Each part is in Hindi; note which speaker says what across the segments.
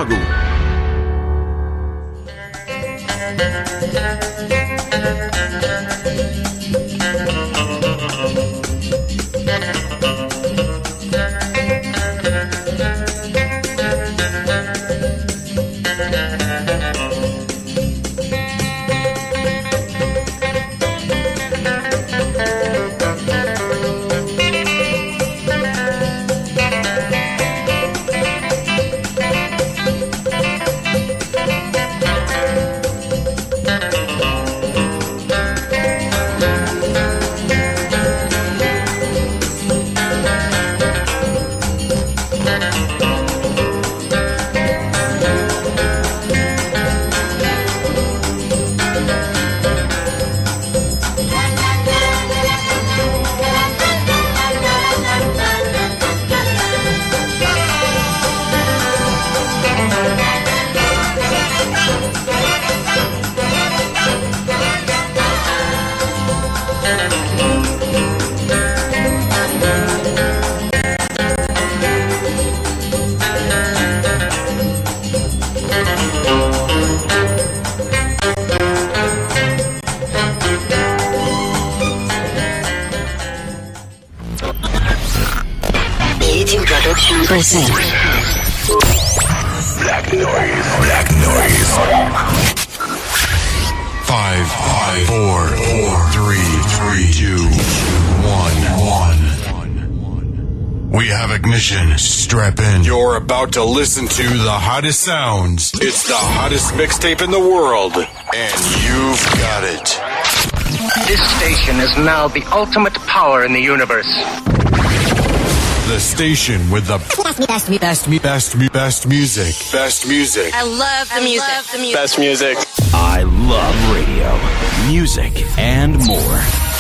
Speaker 1: लागू।
Speaker 2: Black noise. 5, 4, 3, 2, 1. We have ignition. Strap in. You're about to listen to the hottest sounds. It's the hottest mixtape in the world, and you've got it.
Speaker 3: This station is now the ultimate power in the universe.
Speaker 2: The station with the best music. Best music.
Speaker 4: I love the music.
Speaker 5: Best music.
Speaker 6: I love radio, music, and more.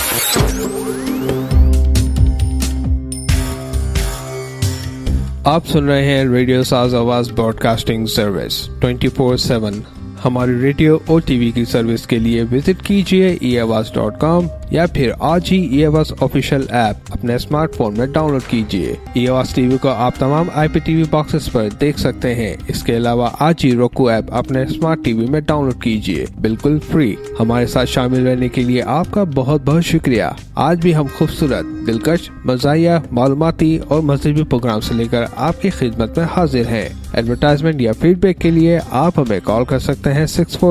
Speaker 7: आप सुन रहे हैं रेडियो साज आवाज ब्रॉडकास्टिंग सर्विस 24/7। हमारी रेडियो और टीवी की सर्विस के लिए विजिट कीजिए eAwaz.com या फिर आज ही eAwaz ऑफिशियल ऐप अपने स्मार्टफोन में डाउनलोड कीजिए। eAwaz टीवी को आप तमाम IPTV बॉक्सेस पर देख सकते हैं। इसके अलावा आज ही roku ऐप अपने स्मार्ट टीवी में डाउनलोड कीजिए, बिल्कुल फ्री। हमारे साथ शामिल रहने के लिए आपका बहुत बहुत शुक्रिया। आज भी हम खूबसूरत, दिलकश, मज़ाहिया, मालूमाती और मज़हबी प्रोग्राम से लेकर आपकी खिदमत में हाजिर हैं। एडवर्टाइजमेंट या फीडबैक के लिए आप हमें कॉल कर सकते हैं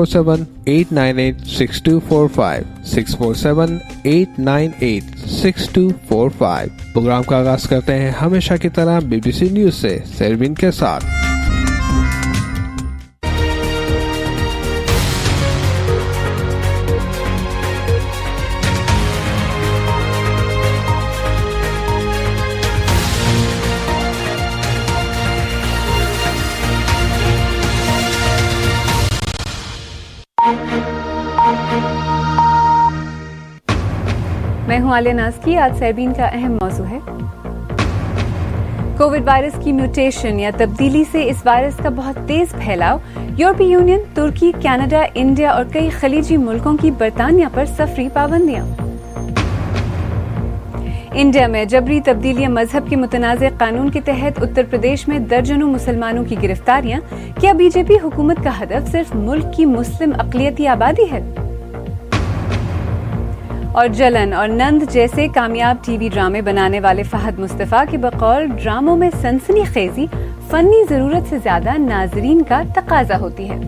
Speaker 7: 647-898-6245 647-898-6245। प्रोग्राम का आगाज करते हैं हमेशा की तरह BBC न्यूज से सरवीन के साथ।
Speaker 8: मैं हूं आलिया नाज़की। आज सरबीन का अहम मौजू है कोविड वायरस की म्यूटेशन या तब्दीली से इस वायरस का बहुत तेज फैलाव। यूरोपीय यूनियन, तुर्की, कनाडा, इंडिया और कई खलीजी मुल्कों की बरतानिया पर सफरी पाबंदियां। इंडिया में जबरी तब्दीलियां मजहब के मुतनाज़ कानून के तहत उत्तर प्रदेश में दर्जनों मुसलमानों की गिरफ्तारियां। क्या बीजेपी हुकूमत का हदफ सिर्फ मुल्क की मुस्लिम अक़लियती आबादी है? और जलन और नंद जैसे कामयाब टीवी ड्रामे बनाने वाले फहद मुस्तफा के बकौल ड्रामों में सनसनीखेजी फनी जरूरत से ज्यादा नाजरीन का तकाजा होती है।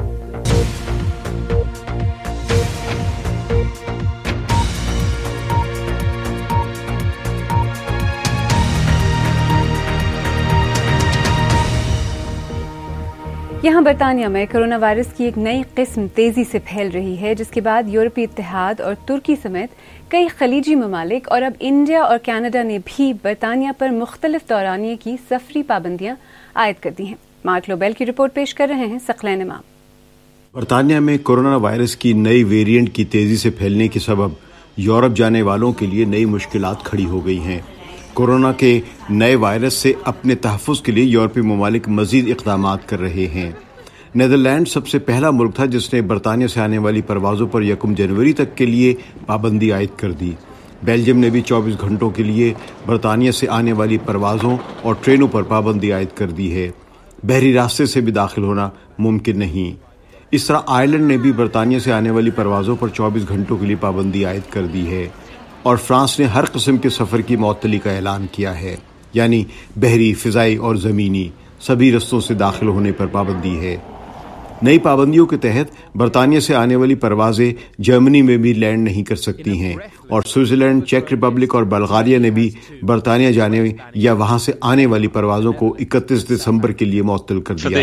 Speaker 8: यहाँ बरतानिया में कोरोना वायरस की एक नई किस्म तेजी से फैल रही है, जिसके बाद यूरोपीय इत्तेहाद और तुर्की समेत कई खलीजी ममालिक और अब इंडिया और कनाडा ने भी बरतानिया पर मुख्तलिफ दौरानिये की सफरी पाबंदियां आयद कर दी हैं। मार्क लोबेल की रिपोर्ट पेश कर रहे हैं सकलैन इमाम।
Speaker 1: बरतानिया में कोरोना वायरस की नई वेरिएंट की तेजी से फैलने के सबब यूरोप जाने वालों के लिए नई मुश्किलात खड़ी हो गई हैं। कोरोना के नए वायरस से अपने तहफ़्फ़ुज़ के लिए यूरोपीय ममालिक मज़ीद इक़दामात कर रहे हैं। नीदरलैंड सबसे पहला मुल्क था जिसने बरतानिया से आने वाली परवाज़ों पर 1 जनवरी तक के लिए पाबंदी आयद कर दी। बेल्जियम ने भी 24 घंटों के लिए बरतानिया से आने वाली परवाज़ों और ट्रेनों पर पाबंदी आयद कर दी है। बहरी रास्ते से भी दाखिल होना मुमकिन नहीं। इस तरह आयरलैंड ने भी बरतानिया से आने वाली परवाज़ों पर 24 घंटों के लिए पाबंदी आयद कर दी है और फ्रांस ने हर किस्म के सफ़र की मअतली का ऐलान किया है, यानी बहरी, फ़िज़ाई और ज़मीनी सभी रस्तों से दाखिल होने पर पाबंदी है। नई पाबंदियों के तहत बरतानिया से आने वाली परवाज़ें जर्मनी में भी लैंड नहीं कर सकती हैं और स्विट्ज़रलैंड, चेक रिपब्लिक और बल्गारिया ने भी बरतानिया जाने या वहां से आने वाली परवाज़ों को 31 दिसंबर के लिए मुअत्तल कर दिया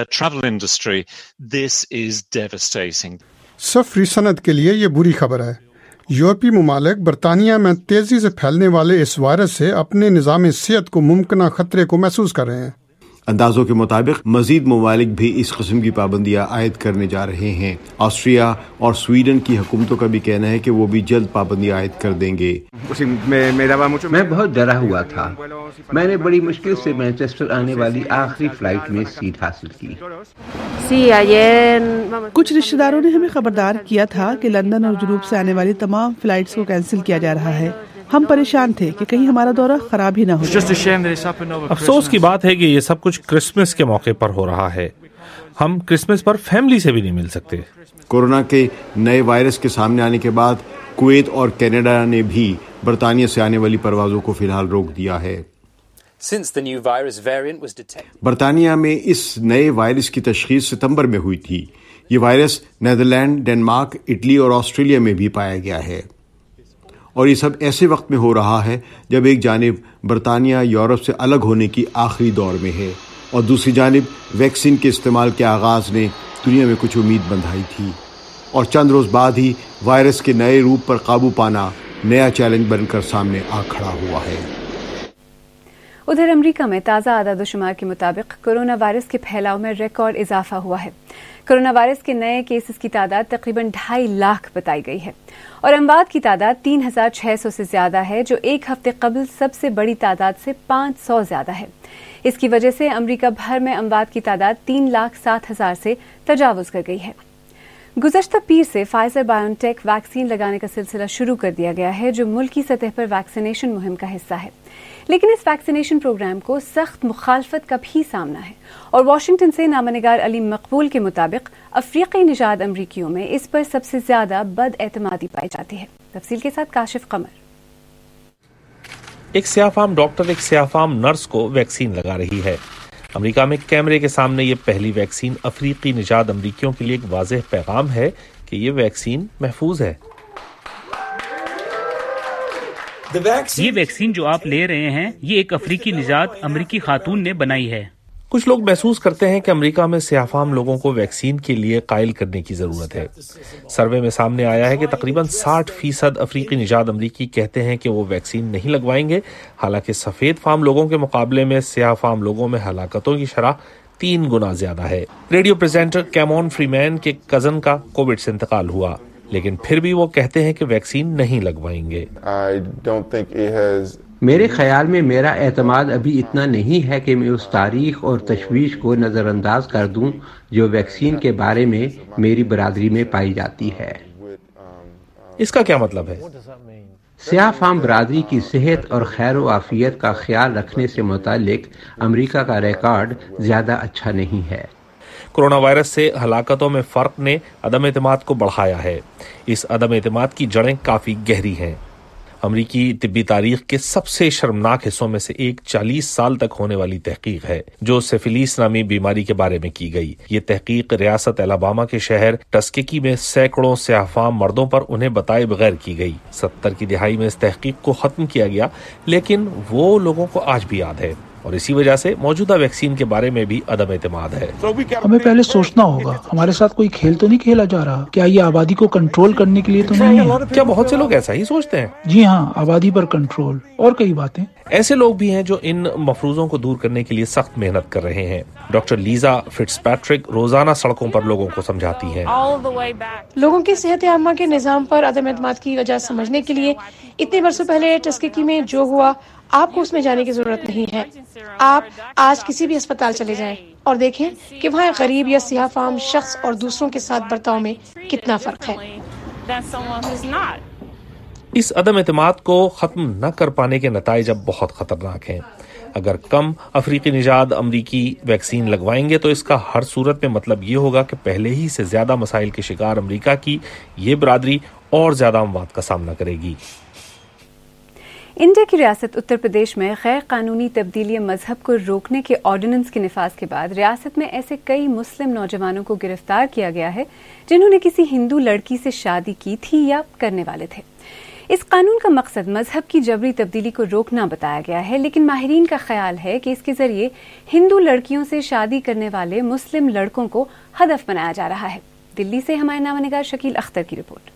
Speaker 1: है।
Speaker 4: सफरी सनद के लिए ये बुरी खबर है। यूरोपीय मुमालिक बरतानिया में तेजी से फैलने वाले इस वायरस से अपने निज़ाम सेहत को मुमकिन खतरे को महसूस कर रहे हैं।
Speaker 1: अंदाजों के मुताबिक मजीद ममालिक भी इस किस्म की पाबंदियां आयद करने जा रहे हैं। ऑस्ट्रिया और स्वीडन की हुकूमतों का भी कहना है कि वो भी जल्द पाबंदियां आयद कर देंगे।
Speaker 5: मैं बहुत डरा हुआ था। मैंने बड़ी मुश्किल से मैनचेस्टर आने वाली आखिरी फ्लाइट में सीट हासिल की।
Speaker 9: कुछ रिश्तेदारों ने हमें खबरदार किया था कि लंदन और यूरोप से आने वाली तमाम फ्लाइट्स को कैंसिल किया जा रहा है। हम परेशान थे कि कहीं हमारा दौरा खराब ही ना हो जाए।
Speaker 10: अफसोस की बात है कि ये सब कुछ क्रिसमस के मौके पर हो रहा है। हम क्रिसमस पर फैमिली से भी नहीं मिल सकते।
Speaker 1: कोरोना के नए वायरस के सामने आने के बाद कुवैत और कनाडा ने भी बरतानिया से आने वाली परवाजों को फिलहाल रोक दिया है। बरतानिया में इस नए वायरस की तशखीस सितंबर में हुई थी। ये वायरस नीदरलैंड, डेनमार्क, इटली और ऑस्ट्रेलिया में भी पाया गया है और ये सब ऐसे वक्त में हो रहा है जब एक जानिब बरतानिया यूरोप से अलग होने की आखिरी दौर में है और दूसरी जानिब वैक्सीन के इस्तेमाल के आगाज ने दुनिया में कुछ उम्मीद बंधाई थी और चंद रोज बाद ही वायरस के नए रूप पर काबू पाना नया चैलेंज बनकर सामने आ खड़ा हुआ है।
Speaker 8: उधर अमेरिका में ताज़ा आदादोशुमार के मुताबिक कोरोना वायरस के फैलाव में रिकॉर्ड इजाफा हुआ है। कोरोना वायरस के नए केसेस की तादाद तकरीबन 2.5 लाख बताई गई है और अमवात की तादाद 3,600 से ज्यादा है, जो एक हफ्ते कबल सबसे बड़ी तादाद से 500 ज्यादा है। इसकी वजह से अमेरिका भर में अमवात की तादाद 3,07,000 से तजावुज कर गई है। गुज़श्ता पीर से फाइजर बायोटेक वैक्सीन लगाने का सिलसिला शुरू कर दिया गया है, जो मुल्की सतह पर वैक्सीनेशन मुहिम का हिस्सा है। लेकिन इस वैक्सीनेशन प्रोग्राम को सख्त मुखालफत का भी सामना है और वाशिंगटन से नामनिगार अली मकबूल के मुताबिक अफ्रीकी निजात अमरीकियों में इस पर सबसे ज्यादा बदएतमादी पाई जाती है। तफसील के साथ काशिफ कमर।
Speaker 10: एक सियाफाम डॉक्टर एक सियाफाम नर्स को वैक्सीन लगा रही है। अमेरिका में कैमरे के सामने ये पहली वैक्सीन अफ्रीकी निजात अमरीकियों के लिए एक वाज़ेह पैगाम है कि ये वैक्सीन महफूज है।
Speaker 11: ये वैक्सीन जो आप ले रहे हैं, ये एक अफ्रीकी निजात अमरीकी खातून ने बनाई है।
Speaker 10: कुछ लोग महसूस करते हैं कि अमेरिका में सियाफाम लोगों को वैक्सीन के लिए कायल करने की जरूरत है। सर्वे में सामने आया है कि तकरीबन 60% अफ्रीकी निजात अमरीकी कहते हैं कि वो वैक्सीन नहीं लगवाएंगे। हालांकि सफेद फार्म लोगों के मुकाबले में सियाह फार्म लोगों में हलाकतों की शरह 3 गुना ज्यादा है। रेडियो प्रेजेंटर कैमोन फ्रीमैन के कजन का कोविड से इंतकाल हुआ, लेकिन फिर भी वो कहते हैं कि वैक्सीन नहीं लगवाएंगे।
Speaker 5: मेरे ख्याल में मेरा एतमाद अभी इतना नहीं है कि मैं उस तारीख और तशवीश को नज़रअंदाज कर दूं जो वैक्सीन के बारे में मेरी बरादरी में पाई जाती है।
Speaker 10: इसका क्या मतलब है?
Speaker 5: सियाह फाम बरादरी की सेहत और खैर व आफियत का ख्याल रखने से मुतालिक अमेरिका का रिकॉर्ड ज्यादा अच्छा नहीं है।
Speaker 10: कोरोना वायरस से हलाकतों में फर्क ने अदम एतमाद को बढ़ाया है। इस अदम एतमाद की जड़ें काफी गहरी हैं। अमरीकी तिब्बी तारीख के सबसे शर्मनाक हिस्सों में से एक 40 साल तक होने वाली तहकीक है, जो सिफिलिस नामी बीमारी के बारे में की गई। ये तहकीक रियासत अलाबामा के शहर टस्केकी में सैकड़ों सियाहफाम मर्दों पर उन्हें बताए बगैर की गई। 70 की दिहाई में इस तहकीक को खत्म किया गया, लेकिन वो लोगों को आज भी याद है और इसी वजह से मौजूदा वैक्सीन के बारे में भी अदम एतमाद है।
Speaker 12: हमें पहले सोचना होगा, हमारे साथ कोई खेल तो नहीं खेला जा रहा? क्या ये आबादी को कंट्रोल करने के लिए तो नहीं है?
Speaker 10: क्या बहुत से लोग ऐसा ही सोचते हैं?
Speaker 12: जी हाँ, आबादी पर कंट्रोल और कई बातें।
Speaker 10: ऐसे लोग भी हैं जो इन मफरूजों को दूर करने के लिए सख्त मेहनत कर रहे हैं। डॉक्टर लीजा फिट्जपैट्रिक रोजाना सड़कों पर लोगों को समझाती हैं।
Speaker 13: लोगों की सेहत आमा के निजाम पर अदम एतमाद की वजह समझने के लिए इतने वर्षों पहले टस्केकी में जो हुआ, आपको उसमें जाने की जरूरत नहीं है। आप आज किसी भी अस्पताल चले जाएं और देखें कि वहाँ गरीब या सियाह फाम शख्स और दूसरों के साथ बर्ताव में कितना फर्क है।
Speaker 10: इस अदम एतमाद को खत्म न कर पाने के नताइज अब बहुत खतरनाक हैं। अगर कम अफ्रीकी निजात अमरीकी वैक्सीन लगवाएंगे तो इसका हर सूरत में मतलब ये होगा कि पहले ही से ज्यादा मसाइल के शिकार अमरीका की ये बरादरी और ज्यादा अमवात का सामना करेगी।
Speaker 8: इंडिया की रियासत उत्तर प्रदेश में गैर कानूनी तब्दीली मजहब को रोकने के ऑर्डिनेंस के निफाज के बाद रियासत में ऐसे कई मुस्लिम नौजवानों को गिरफ्तार किया गया है जिन्होंने किसी हिंदू लड़की से शादी की थी या करने वाले थे। इस कानून का मकसद मजहब की जबरी तब्दीली को रोकना बताया गया है, लेकिन माहिरीन का ख्याल है कि इसके जरिए हिंदू लड़कियों से शादी करने वाले मुस्लिम लड़कों को हदफ बनाया जा रहा है। दिल्ली से हमारे नामनिगार शकील अख्तर की रिपोर्ट।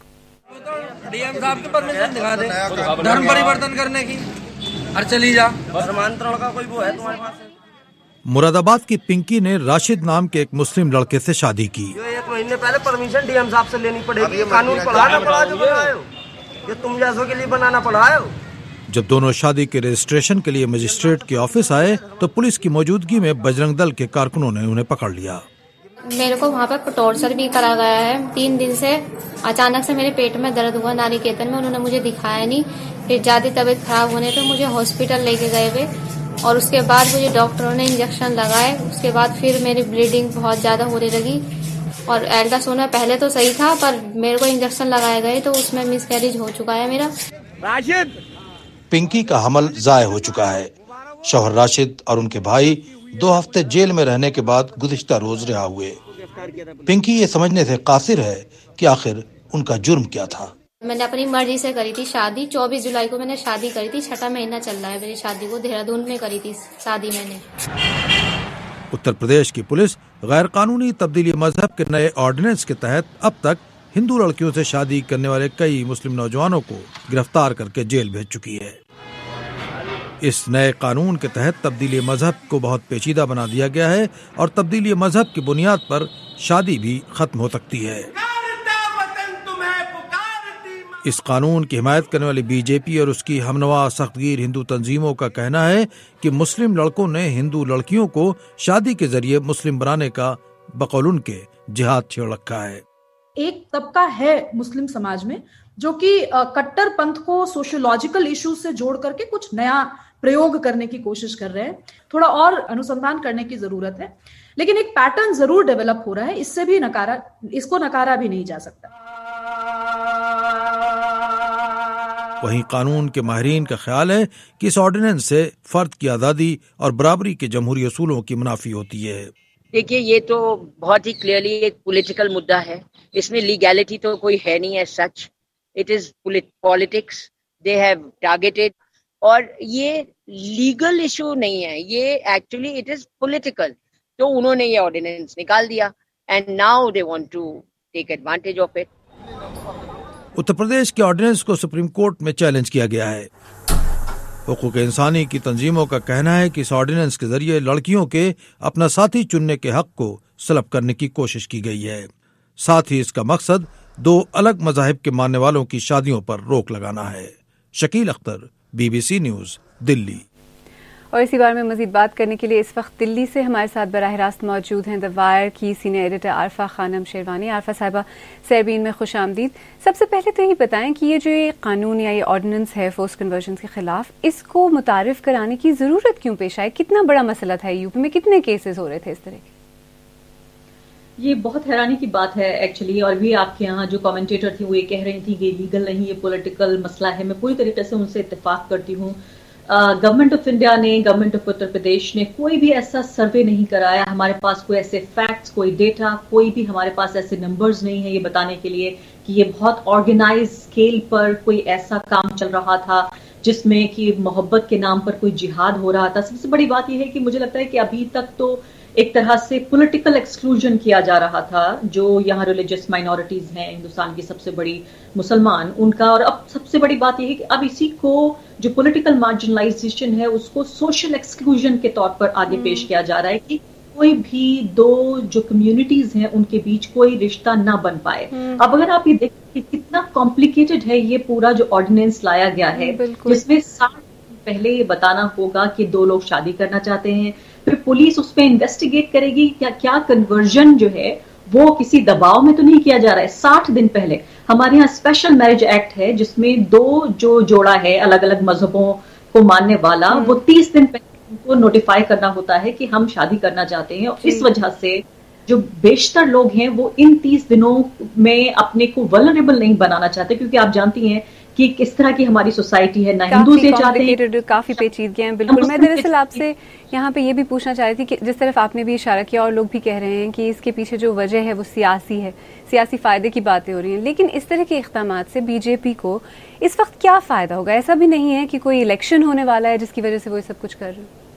Speaker 14: डीएम साहब की परमिशन दिखा दे धर्म परिवर्तन करने की और चली जा। समांतरण का कोई वो है तुम्हारे पास?
Speaker 15: मुरादाबाद की पिंकी ने राशिद नाम के एक मुस्लिम लड़के से शादी की।
Speaker 14: 1 महीने पहले परमिशन डीएम साहब से लेनी पड़ेगी। कानून पढ़ाना पड़ा जो बनाए हो, ये तुम जैसों के लिए बनाना पड़ा है।
Speaker 15: जब दोनों शादी के रजिस्ट्रेशन के लिए मजिस्ट्रेट के ऑफिस आए तो पुलिस की मौजूदगी में बजरंग दल के कारकुनों ने उन्हें पकड़ लिया।
Speaker 16: मेरे को वहाँ पर टॉर्चर भी करा गया है। 3 दिन से अचानक से मेरे पेट में दर्द हुआ नारीकेतन में, उन्होंने मुझे दिखाया नहीं। फिर ज्यादा तबीयत खराब होने पे मुझे हॉस्पिटल लेके गए वे और उसके बाद मुझे डॉक्टरों ने इंजेक्शन लगाए। उसके बाद फिर मेरी ब्लीडिंग बहुत ज्यादा होने लगी और अल्ट्रासाउंड पहले तो सही था पर मेरे को इंजेक्शन लगाए गए तो उसमें मिसकैरेज हो चुका है मेरा।
Speaker 15: राशिद पिंकी का हमल जाय हो चुका है। शौहर राशिद और उनके भाई 2 हफ्ते जेल में रहने के बाद गुज़िश्ता रोज रिहा हुए। पिंकी ये समझने से कासिर है कि आखिर उनका जुर्म क्या था।
Speaker 16: मैंने अपनी मर्जी से करी थी शादी। 24 जुलाई को मैंने शादी करी थी। 6वां महीना चल रहा है मेरी शादी को। देहरादून में करी थी शादी मैंने।
Speaker 15: उत्तर प्रदेश की पुलिस गैर कानूनी तब्दीली मजहब के नए ऑर्डिनेंस के तहत अब तक हिंदू लड़कियों से शादी करने वाले कई मुस्लिम नौजवानों को गिरफ्तार करके जेल भेज चुकी है। इस नए कानून के तहत तब्दीली मजहब को बहुत पेचीदा बना दिया गया है और तब्दीली मजहब की बुनियाद पर शादी भी खत्म हो सकती है। इस कानून की हिमायत करने वाली बीजेपी और उसकी हमनवा सख्तगीर हिंदू तंजीमों का कहना है कि मुस्लिम लड़कों ने हिंदू लड़कियों को शादी के जरिए मुस्लिम बनाने का बकौल उनके जिहाद छेड़ रखा है।
Speaker 17: एक तबका है मुस्लिम समाज में जो कि कट्टर पंथ को सोशियोलॉजिकल इश्यूज से जोड़ करके कुछ नया प्रयोग करने की कोशिश कर रहे हैं। थोड़ा और अनुसंधान करने की जरूरत है, लेकिन एक पैटर्न जरूर डेवलप हो रहा है। इससे भी इसको नकारा भी नहीं जा सकता।
Speaker 15: वहीं कानून के माहिरीन का ख्याल है कि इस ऑर्डिनेंस से फर्द की आजादी और बराबरी के जमहूरी असूलों की मुनाफी होती है।
Speaker 18: देखिए, ये तो बहुत ही क्लियरली एक पॉलिटिकल मुद्दा है। इसमें लीगैलिटी तो कोई है नहीं as such. It is politics they have targeted, और ये लीगल इशू नहीं है, ये एक्चुअली इट इज पॉलिटिकल। तो उन्होंने ये ऑर्डिनेंस निकाल दिया and now they want to take advantage of it.
Speaker 15: Uttar Pradesh के ऑर्डिनेंस को सुप्रीम कोर्ट में चैलेंज किया गया है। हुकूक इंसानी की तंजीमों का कहना है कि इस ऑर्डिनेंस के जरिए लड़कियों के अपना साथी चुनने के हक को सलब करने की कोशिश की गई है। साथ ही इसका मकसद 2 अलग मज़ाहिब के मानने वालों की शादियों पर रोक लगाना है। Shakeel Akhtar, BBC news, Delhi.
Speaker 8: और इसी बारे में मजीद बात करने के लिए इस वक्त दिल्ली से हमारे साथ बराह रास्त मौजूद हैं द वायर की सीनियर एडिटर आरफा खानम शेरवानी। आरफा साहिबा, सरबीन में खुश आमदीद। सबसे पहले तो ये बताएं कि ये जो ये कानून या ये ऑर्डिनेंस है फोर्स कन्वर्जन के खिलाफ, इसको मुतारिफ कराने की जरूरत क्यों पेश आई? कितना बड़ा मसला था यूपी में? कितने केसेस हो रहे थे इस तरह के?
Speaker 19: ये बहुत हैरानी की बात है एक्चुअली। और भी आपके यहाँ जो कमेंटेटर थी वो ये कह रही थी कि लीगल नहीं, ये पॉलिटिकल मसला है। मैं पूरी तरीके से उनसे इत्तेफाक करती हूँ। गवर्नमेंट ऑफ इंडिया ने, गवर्नमेंट ऑफ उत्तर प्रदेश ने कोई भी ऐसा सर्वे नहीं कराया। हमारे पास कोई ऐसे फैक्ट्स, कोई डेटा, कोई भी हमारे पास ऐसे नंबर्स नहीं है ये बताने के लिए कि ये बहुत ऑर्गेनाइज स्केल पर कोई ऐसा काम चल रहा था जिसमें कि मोहब्बत के नाम पर कोई जिहाद हो रहा था। सबसे बड़ी बात यह है कि मुझे लगता है कि अभी तक तो एक तरह से पॉलिटिकल एक्सक्लूजन किया जा रहा था जो यहाँ रिलीजियस माइनॉरिटीज हैं हिंदुस्तान की सबसे बड़ी मुसलमान, उनका। और अब सबसे बड़ी बात यह है कि अब इसी को जो पॉलिटिकल मार्जिनलाइजेशन है उसको सोशल एक्सक्लूजन के तौर पर आगे पेश किया जा रहा है कि कोई भी 2 जो कम्युनिटीज हैं उनके बीच कोई रिश्ता ना बन पाए। अब अगर आप ये देखें कि कितना कॉम्प्लिकेटेड है ये पूरा जो ऑर्डिनेंस लाया गया है, जिसमें 60 दिन पहले ये बताना होगा कि 2 लोग शादी करना चाहते हैं, फिर पुलिस उस पर इन्वेस्टिगेट करेगी क्या कन्वर्जन जो है वो किसी दबाव में तो नहीं किया जा रहा है। 60 दिन पहले हमारे यहाँ स्पेशल मैरिज एक्ट है जिसमें 2 जो जोड़ा है अलग अलग मजहबों को मानने वाला, वो 30 दिन पहले उनको नोटिफाई करना होता है कि हम शादी करना चाहते हैं, और इस वजह से जो बेशतर लोग हैं वो इन 30 दिनों में अपने को वल्नरेबल नहीं बनाना चाहते, क्योंकि आप जानती हैं कि किस तरह की हमारी सोसाइटी है, ना हिंदू से चाहते हैं,
Speaker 8: काफी पेचीदगी हैं। बिल्कुल, मैं दरअसल आपसे यहाँ पे ये भी पूछना चाह रही थी कि जिस तरफ आपने भी इशारा किया और लोग भी कह रहे हैं कि इसके पीछे जो वजह है वो सियासी है, सियासी फायदे की बातें हो रही हैं, लेकिन इस तरह के इक़दामात से बीजेपी को इस वक्त क्या फायदा होगा? ऐसा भी नहीं है कि कोई इलेक्शन होने वाला है जिसकी वजह से वो सब कुछ कर रहे हैं।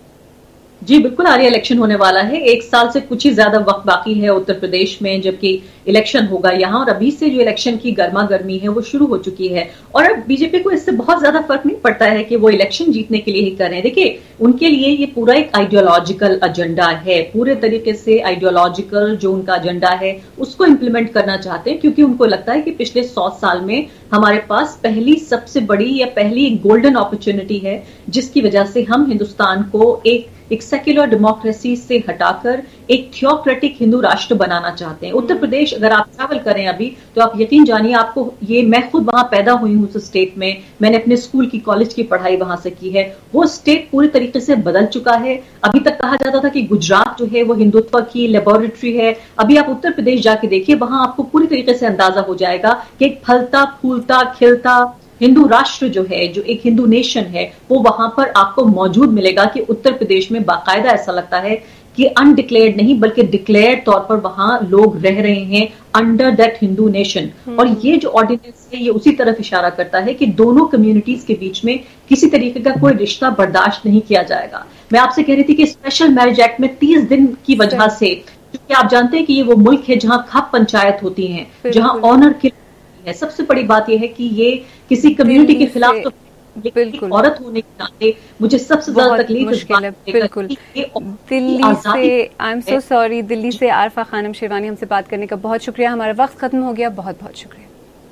Speaker 19: जी बिल्कुल, आर्य इलेक्शन होने वाला है, 1 साल से कुछ ही ज्यादा वक्त बाकी है उत्तर प्रदेश में, जबकि इलेक्शन होगा यहाँ, और अभी से जो इलेक्शन की गर्मा गर्मी है वो शुरू हो चुकी है। और अब बीजेपी को इससे बहुत ज्यादा फर्क नहीं पड़ता है कि वो इलेक्शन जीतने के लिए ही कर रहे हैं। देखिए, उनके लिए ये पूरा एक आइडियोलॉजिकल एजेंडा है, पूरे तरीके से आइडियोलॉजिकल जो उनका एजेंडा है उसको इम्प्लीमेंट करना चाहते हैं, क्योंकि उनको लगता है कि पिछले 100 साल में हमारे पास पहली सबसे बड़ी या पहली गोल्डन अपॉर्चुनिटी है, जिसकी वजह से हम हिंदुस्तान को एक सेक्युलर डेमोक्रेसी से हटाकर एक थियोक्रेटिक हिंदू राष्ट्र बनाना चाहते हैं। उत्तर प्रदेश अगर आप ट्रैवल करें अभी, तो आप यकीन जानिए, आपको ये, मैं खुद वहां पैदा हुई हूं उस स्टेट में, मैंने अपने स्कूल की, कॉलेज की पढ़ाई वहां से की है, वो स्टेट पूरी तरीके से बदल चुका है। अभी तक कहा जाता था कि गुजरात जो है वो हिंदुत्व की लेबोरेटरी है, अभी आप उत्तर प्रदेश जाके देखिए, वहां आपको पूरी तरीके से अंदाजा हो जाएगा कि एक फलता फूलता खिलता हिंदू राष्ट्र जो है, जो एक हिंदू नेशन है, वो वहां पर आपको मौजूद मिलेगा। कि उत्तर प्रदेश में बाकायदा ऐसा लगता है कि अनडिक्लेयर्ड नहीं बल्कि डिक्लेयर्ड तौर पर वहां लोग रह रहे हैं अंडर दैट हिंदू नेशन। और ये जो ऑर्डिनेंस है ये उसी तरफ इशारा करता है कि दोनों कम्युनिटीज के बीच में किसी तरीके का कोई रिश्ता बर्दाश्त नहीं किया जाएगा। मैं आपसे कह रही थी कि स्पेशल मैरिज एक्ट में 30 दिन की वजह से, क्योंकि आप जानते हैं कि ये वो मुल्क है जहां खप पंचायत होती है, जहां ऑनर की है। सबसे बड़ी बात यह है कि ये किसी कम्युनिटी के खिलाफ तो बिल्कुल, औरत होने के नाते मुझे सबसे ज्यादा तकलीफ इस बात है।
Speaker 8: बिल्कुल, दिल्ली से I am so sorry, Delhi से आरफा खानम शेरवानी हमसे बात करने का बहुत शुक्रिया। हमारा वक्त खत्म हो गया, बहुत बहुत शुक्रिया।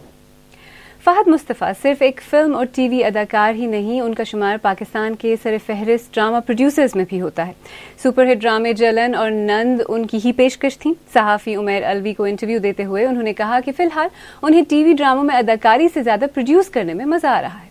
Speaker 8: फहद मुस्तफ़ा सिर्फ एक फिल्म और टीवी अदाकार ही नहीं, उनका शुमार पाकिस्तान के सरफहरिस्त ड्रामा प्रोड्यूसर्स में भी होता है। सुपरहिट ड्रामे जलन और नंद उनकी ही पेशकश थी। सहाफ़ी उमैर अलवी को इंटरव्यू देते हुए उन्होंने कहा कि फिलहाल उन्हें टीवी ड्रामों में अदाकारी से ज्यादा प्रोड्यूस करने में मजा आ रहा है।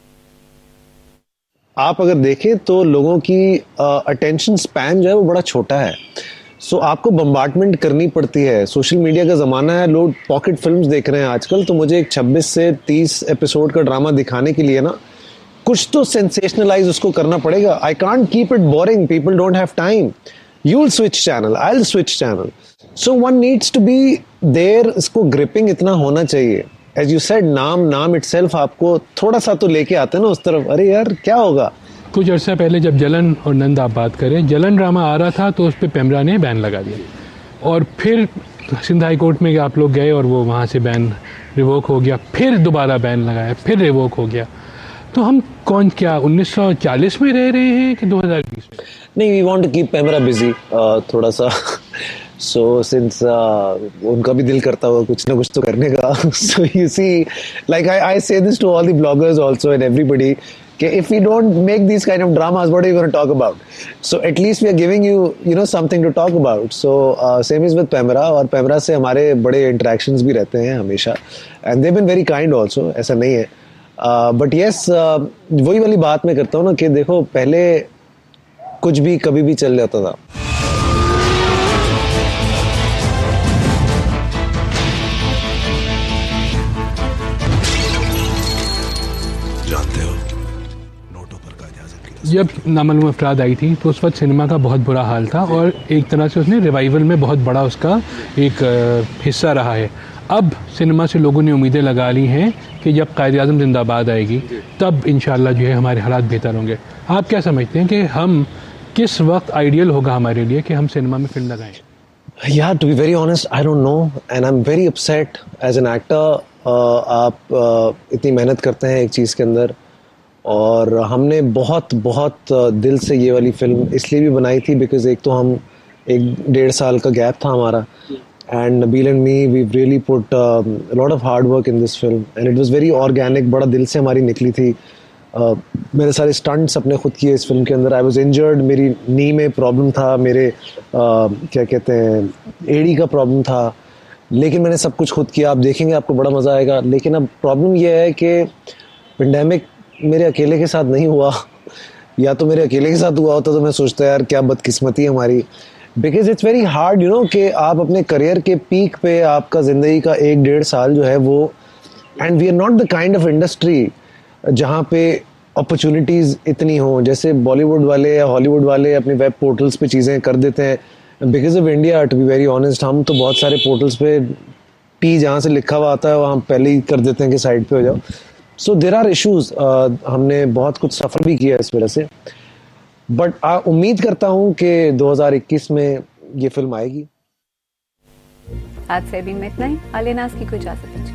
Speaker 20: आप अगर देखें तो लोगों की अटेंशन स्पैन जो है वो बड़ा छोटा है, सो आपको बम्बार्टमेंट करनी पड़ती है। सोशल मीडिया का ज़माना है, लोग पॉकेट फिल्म्स देख रहे हैं आजकल, तो मुझे एक 26 से 30 एपिसोड का ड्रामा दिखाने के लिए ना कुछ तो सेंसेशनलाइज उसको करना पड़ेगा। I can't keep it boring, people don't have time, you will switch channel, I will switch channel, so one needs to be there. इसको ग्रिपिंग इतना होना चाहिए। एज यू सेड, नाम इटसेल्फ आपको थोड़ा सा तो लेके आते हैं ना उस तरफ, अरे यार क्या होगा।
Speaker 21: कुछ अर्सा पहले जब जलन और नंद आप बात करें, जलन ड्रामा आ रहा था तो उस पर पेमरा ने बैन लगा दिया, और फिर सिंध हाई कोर्ट में आप लोग गए और वो वहाँ से बैन रिवोक हो गया, फिर दोबारा बैन लगाया, फिर रिवोक हो गया। तो हम कौन क्या 1940 में रह रहे हैं कि 2020 में?
Speaker 20: नहीं, we want to keep PEMRA busy थोड़ा सा। सो सिंस उनका भी दिल करता हुआ कुछ ना कुछ तो करने का। So you see, like I say this to all the bloggers also and everybody, कि if we don't make these kind of dramas, what are you going to talk about? So at least we are giving you know something to talk about. So same is with Pemra, और Pemra से हमारे बड़े interactions भी रहते हैं हमेशा, and they've been very kind also, ऐसा नहीं है। But yes, वही वाली बात मैं करता हूँ ना कि देखो, पहले कुछ भी कभी भी चल जाता था।
Speaker 21: जब नामालूम अफराद आई थी तो उस वक्त सिनेमा का बहुत बुरा हाल था, और एक तरह से उसने रिवाइवल में बहुत बड़ा उसका एक हिस्सा रहा है। अब सिनेमा से लोगों ने उम्मीदें लगा ली हैं कि जब कायद-ए-आज़म जिंदाबाद आएगी तब इंशाल्लाह जो है हमारे हालात बेहतर होंगे। आप क्या समझते हैं कि हम किस वक्त आइडियल होगा हमारे लिए कि हम सिनेमा में फिल्म लगाएं?
Speaker 20: Yeah, to be very honest, I don't know, and I'm very upset as an actor. आप इतनी मेहनत करते हैं एक चीज़ के अंदर, और हमने बहुत दिल से ये वाली फिल्म इसलिए भी बनाई थी बिकॉज एक तो हम 1-1.5 साल का गैप था हमारा, and Nabeel and me we really put lot of hard work in this film, and it was very organic, बड़ा दिल से हमारी निकली थी। मेरे सारे स्टंट्स अपने खुद किए इस फिल्म के अंदर। आई वाज इंजर्ड, मेरी नी में प्रॉब्लम था, मेरे क्या कहते हैं एड़ी का प्रॉब्लम था, लेकिन मैंने सब कुछ खुद किया। आप देखेंगे आपको बड़ा मज़ा आएगा। लेकिन अब प्रॉब्लम यह है कि पेंडेमिक मेरे अकेले के साथ नहीं हुआ, या तो मेरे अकेले के साथ हुआ होता तो मैं सोचता यार क्या बदकिस्मती है हमारी, because it's very hard you know कि आप अपने करियर के पीक पे आपका जिंदगी का 1-1.5 साल जो है वो, and we are not the kind of industry जहाँ पे अपॉर्चुनिटीज इतनी हो जैसे बॉलीवुड वाले या हॉलीवुड वाले अपने वेब पोर्टल्स पे चीज़ें कर देते हैं। Because of India, to be very honest, हम तो बहुत सारे पोर्टल्स पे टी जहाँ से लिखा हुआ आता है वहाँ पहले ही कर देते हैं कि साइड पे हो जाओ। सो देयर आर इश्यूज, हमने बहुत कुछ सफ़र भी किया इस वजह से, बट उम्मीद करता हूँ कि 2021 में ये फिल्म आएगी।
Speaker 8: आज से भी इतना ही, अलेनास की कोई इजाजत दीजिए।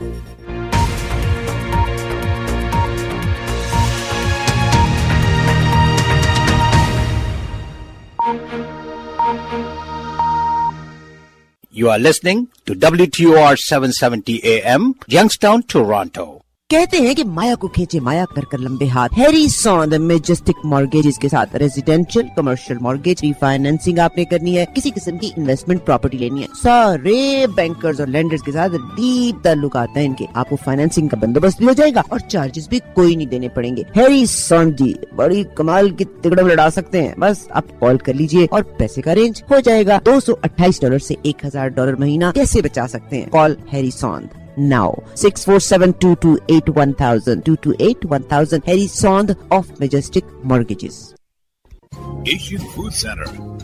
Speaker 3: You are listening to WTOR 770 AM, Youngstown, Toronto.
Speaker 22: कहते हैं कि माया को खींचे माया कर कर लंबे हाथ। हैरी सॉन्द मैजेस्टिक मॉर्गेजेस के साथ रेजिडेंशियल कमर्शियल मॉर्गेज रीफाइनेंसिंग आपने करनी है, किसी किस्म की इन्वेस्टमेंट प्रॉपर्टी लेनी है, सारे बैंकर्स और लेंडर्स के साथ डीप ताल्लुक आता है इनके। आपको फाइनेंसिंग का बंदोबस्त भी हो जाएगा और चार्जेस भी कोई नहीं देने पड़ेंगे। हैरी सॉन्द जी बड़ी कमाल की तिकड़म लड़ा सकते हैं, बस आप कॉल कर लीजिए और पैसे का अरेंज हो जाएगा। $228 से $1000 महीना कैसे बचा सकते हैं? Call Harry Sond now 647-228-1000 228-1000 Harry Sond of Majestic Mortgages.
Speaker 23: Asian Food Center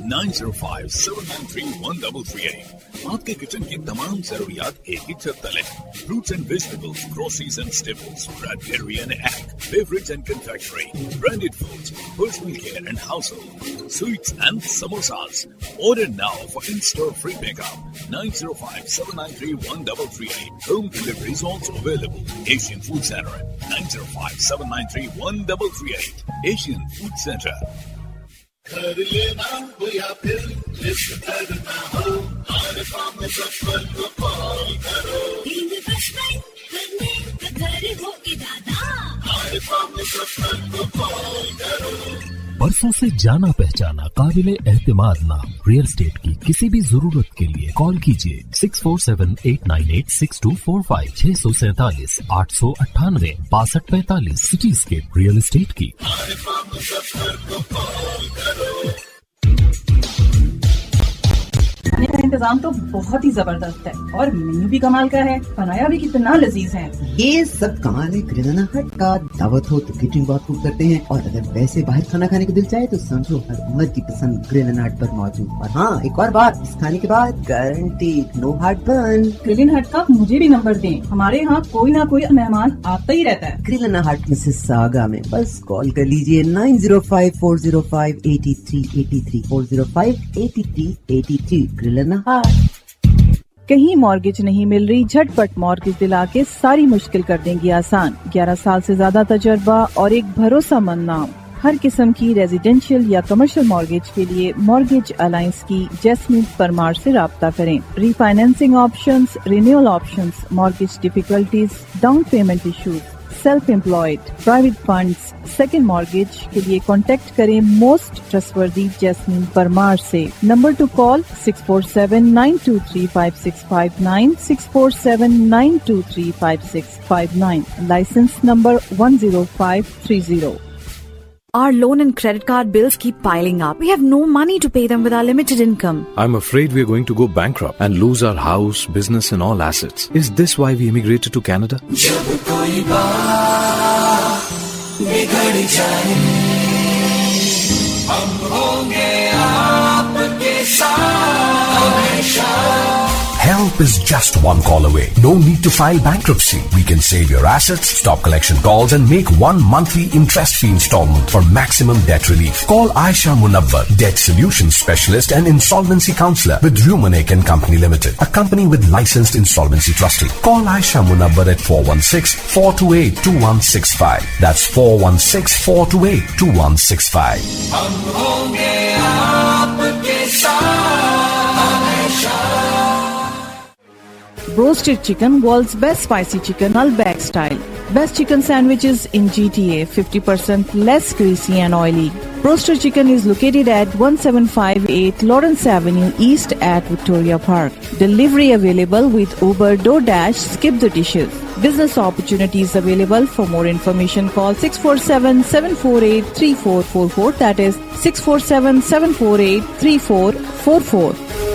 Speaker 23: 905-793-1338. आपके किचन की तमाम जरूरियात एक ही छत तले। Fruits and vegetables, groceries and staples, bread, dairy and egg, beverage and confectionery, branded foods, personal care and household, sweets and samosas. Order now for in-store free pickup. 905-793-1338. Home delivery is also available. Asian Food Center 905-793-1338. Asian Food Center.
Speaker 2: कर लेना हो या फिर लिस्ट करना हो, हर काम सफल को कॉल करो। करने का घर हो इरादा, हर काम सफल को कॉल करो।
Speaker 24: बरसों से जाना पहचाना काबिले एहतिमाद नाम रियल एस्टेट की किसी भी जरूरत के लिए कॉल कीजिए 647-898-6245 647-898-6245 सिटीस्केप रियल एस्टेट की।
Speaker 17: खाने का इंतजाम तो बहुत ही जबरदस्त है और मेन्यू भी कमाल का है, बनाया भी कितना लजीज है।
Speaker 22: ये सब कमाल है ग्रिलिना हट का। दावत हो तो किचन बहुत खूब करते हैं, और अगर वैसे बाहर खाना खाने को दिल चाहे तो समझो हर उम्र की पसंद ग्रिलिना हट पर मौजूद। और हाँ, एक और बात, इस खाने के बाद गारंटीड नो हार्टबर्न।
Speaker 17: ग्रिलिना हट का मुझे भी नंबर दें, हमारे यहाँ कोई ना कोई मेहमान आता ही रहता है।
Speaker 22: ग्रिलिना हट मिसिसागा में बस कॉल कर लीजिए 905-405-8383 405-8383 ग्रिलिना हट।
Speaker 9: कहीं मॉर्गेज नहीं मिल रही, झटपट मॉर्गेज दिला के सारी मुश्किल कर देंगी आसान। 11 साल से ज्यादा तजर्बा और एक भरोसामंद नाम। हर किस्म की रेजिडेंशियल या कमर्शियल मॉर्गेज के लिए मॉर्गेज अलायंस की जैस्मीन परमार से राब्ता करें। Refinancing options, renewal options, mortgage difficulties, down payment issues, self employed, private funds, second mortgage के लिए कांटेक्ट करें मोस्ट ट्रस्टवर्दी जैस्मीन परमार से। Number to call 647-923-5659 647-923-5659, licence number 10530।
Speaker 25: Our loan and credit card bills keep piling up. We have no money to pay them with our limited income.
Speaker 26: I'm afraid we're going to go bankrupt and lose our house, business and all assets. Is this why we immigrated to Canada?
Speaker 2: जब कोई बात बिगड़ जाए, हम होंगे आपके साथ हमेशा।
Speaker 27: Help is just one call away. No need to file bankruptcy. We can save your assets, stop collection calls and make one monthly interest-free installment for maximum debt relief. Call Aisha Munawwar, Debt Solutions Specialist and Insolvency Counselor with Rumanek & Company Limited, a company with licensed insolvency trustee. Call Aisha Munawwar at 416-428-2165. That's 416-428-2165.
Speaker 2: हम होंगे आपके साथ हमेशा।
Speaker 9: Roasted chicken, world's best spicy chicken, Al Bag style. Best chicken sandwiches in GTA, 50% less greasy and oily. Roaster Chicken is located at 1758 Lawrence Avenue East at Victoria Park. Delivery available with Uber, DoorDash, Skip the Dishes. Business opportunities available. For more information, call 647-748-3444. That is 647-748-3444.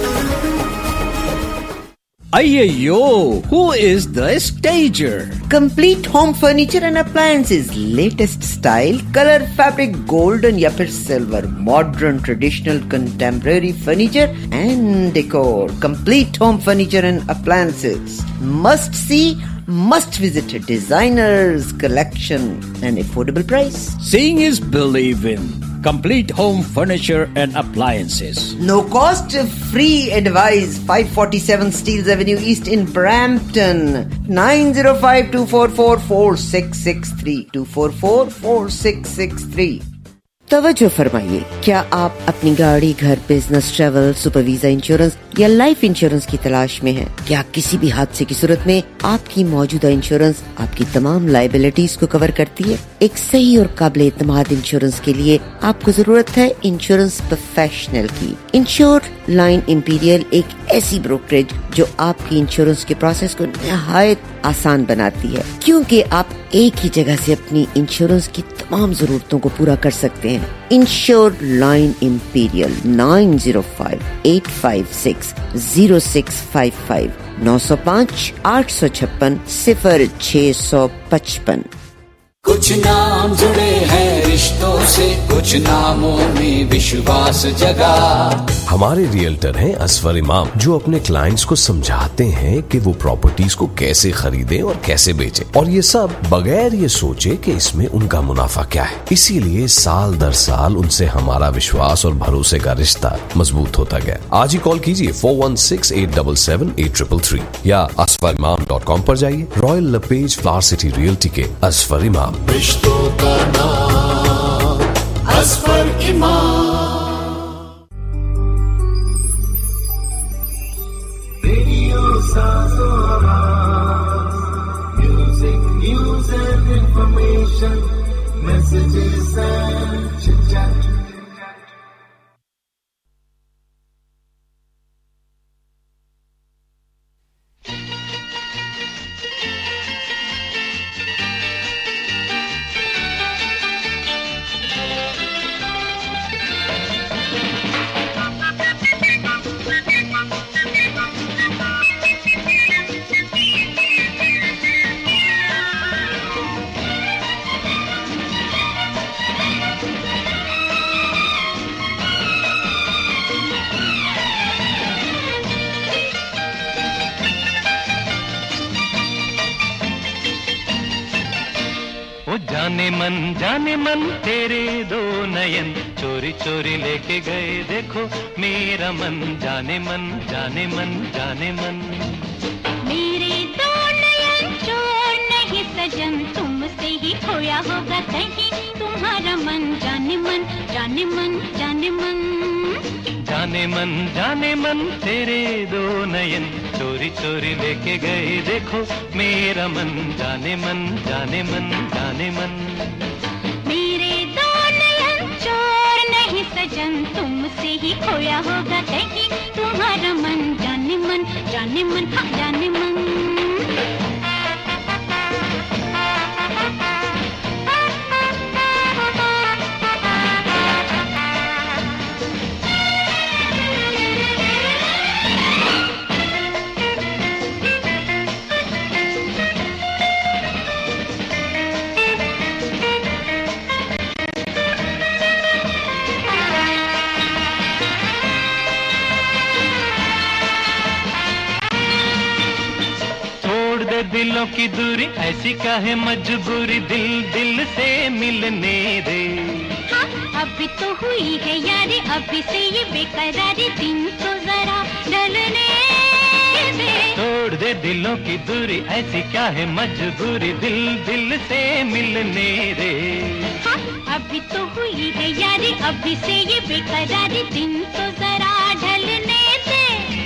Speaker 3: Ayyo, who is the stager?
Speaker 22: Complete Home Furniture and Appliances, latest style, color, fabric, golden या फिर silver, modern, traditional, contemporary furniture and decor. Complete Home Furniture and Appliances. Must see, must visit designers, collection and affordable price.
Speaker 3: Seeing is believing. Complete Home Furniture and Appliances.
Speaker 22: No cost, free advice. 547 Steeles Avenue East in Brampton. 905-244-4663. 244-4663. तवज्जो फरमाइए, क्या आप अपनी गाड़ी, घर, business, travel, super visa insurance या लाइफ इंश्योरेंस की तलाश में हैं? क्या किसी भी हादसे की सूरत में आपकी मौजूदा इंश्योरेंस आपकी तमाम लायबिलिटीज को कवर करती है? एक सही और काबिल एतमाद इंश्योरेंस के लिए आपको जरूरत है इंश्योरेंस प्रोफेशनल की। इंश्योर लाइन इंपीरियल एक ऐसी ब्रोकरेज जो आपकी इंश्योरेंस के प्रोसेस को निहायत आसान बनाती है, क्योंकि आप एक ही जगह से अपनी इंश्योरेंस की तमाम जरूरतों को पूरा कर सकते हैं। Insure Line Imperial 905-856-0655 905-856-0655।
Speaker 1: कुछ नाम जुड़े हैं रिश्तों से, कुछ नामों में विश्वास जगा।
Speaker 27: हमारे रियल्टर हैं असफर इमाम, जो अपने क्लाइंट्स को समझाते हैं कि वो प्रॉपर्टीज को कैसे खरीदें और कैसे बेचें, और ये सब बगैर ये सोचे कि इसमें उनका मुनाफा क्या है। इसीलिए साल दर साल उनसे हमारा विश्वास और भरोसे का रिश्ता मजबूत होता गया। आज ही कॉल कीजिए 4168778333 या asfarimam.com पर जाइए। Royal LePage Flower City Realty के असफर इमाम।
Speaker 1: रिश्तों का नाम असफर इमाम। Radio Sazo Awaz, music, news and information, messages and chitchat.
Speaker 4: जाने मन तेरे दो नयन चोरी चोरी लेके गए, देखो मेरा मन जाने मन जाने मन जाने मन।
Speaker 5: मेरे दो नयन चोर नहीं सजन, तुमसे ही खोया होगा कहीं तुम्हारा मन जाने मन जाने मन जाने मन।
Speaker 4: जाने मन तेरे दो नयन चोरी चोरी लेके गए, देखो मेरा मन जाने मन जाने मन जाने मन।
Speaker 5: मेरे दो नयन चोर नहीं सजन, तुमसे ही खोया होगा कहीं तुम्हारा मन जाने मन जाने मन हाँ जाने मन।
Speaker 4: दिलों की दूरी ऐसी काहे मजबूरी, दिल दिल से मिलने दे।
Speaker 5: हाँ, अभी तो हुई है यारी, अभी से ये बेकरारी, दिन तो जरा ढलने दे।
Speaker 4: तोड़ दे दिलों की दूरी ऐसी क्या है मजबूरी, दिल दिल से मिलने दे।
Speaker 5: हाँ, अभी तो हुई है यारी, अभी से ये बेकरारी, दिन तो जरा ढलने दे।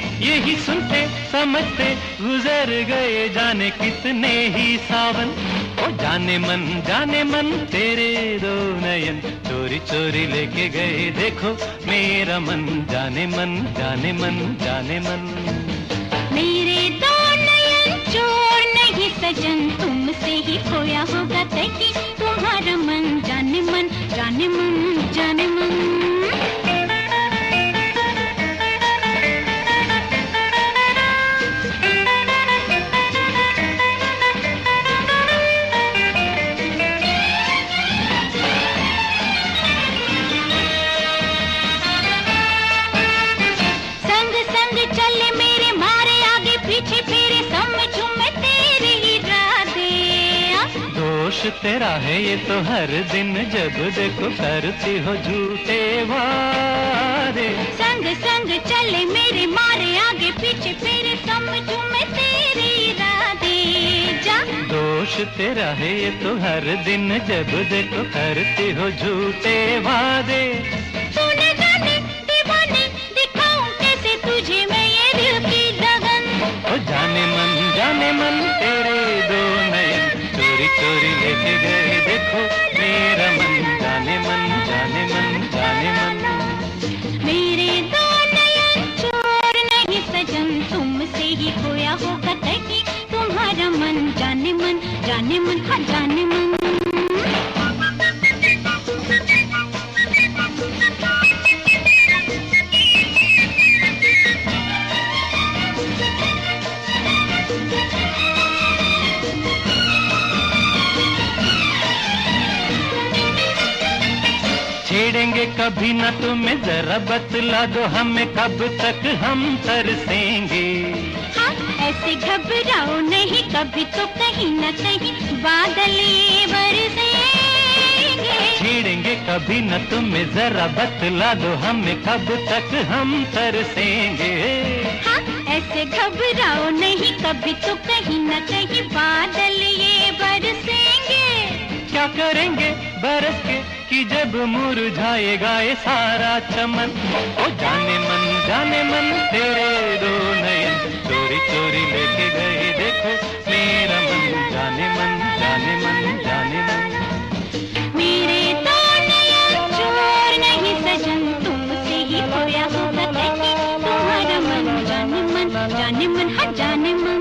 Speaker 4: यही सुनते समझते गुजर गए जाने कितने ही सावन, ओ जाने मन तेरे दो नयन चोरी चोरी लेके गए देखो मेरा मन जाने मन जाने मन जाने मन।
Speaker 5: मेरे दो नयन चोर नहीं सजन तुमसे ही खोया होगा कहीं तुम्हारा मन जाने मन जाने मन जाने मन।
Speaker 4: तेरा है ये तो हर दिन जब देखो करती हो झूठे वादे।
Speaker 5: संग संग चले मेरे मारे आगे पीछे फिर समझूं मैं तेरी इरादे जा।
Speaker 4: दोष तेरा है ये तो हर दिन जब देखो करती हो झूठे वादे।
Speaker 5: तूने जाने दीवाने दिखाऊं कैसे तुझे मैं ये दिल की लगन।
Speaker 4: ओ जाने मन तेरे दो नयन चोरी चोरी लेके गए देखो मेरा मन जाने मन जाने मन जाने मन।
Speaker 5: मेरे दो नयन चोर नहीं सजन तुमसे ही खोया होगा कहीं तुम्हारा मन जाने मन जाने मन हाँ जाने मन।
Speaker 4: छेड़ेंगे कभी न तुम्हें जरा बतला दो हमें कब तक हम तरसेंगे।
Speaker 5: हाँ ऐसे घबराओ नहीं कभी तो कहीं न कहीं बादल ये बरसेंगे।
Speaker 4: छेड़ेंगे कभी न तुम्हें जरा बतला दो हमें कब तक हम तरसेंगे।
Speaker 5: हाँ ऐसे घबराओ नहीं कभी तो कहीं न कहीं बादल ये बरसेंगे।
Speaker 4: क्या करेंगे बरस के कि जब मुरझाएगा ये सारा चमन। ओ जाने मन तेरे दो नयन चोरी चोरी लेके गए देखो मेरा मन जाने मन जाने मन जाने मन।
Speaker 5: मेरे दो नयन चोर नहीं सजन तुमसे ही खोया होगा कहीं तुम्हारा मन जाने मन हाँ जाने मन।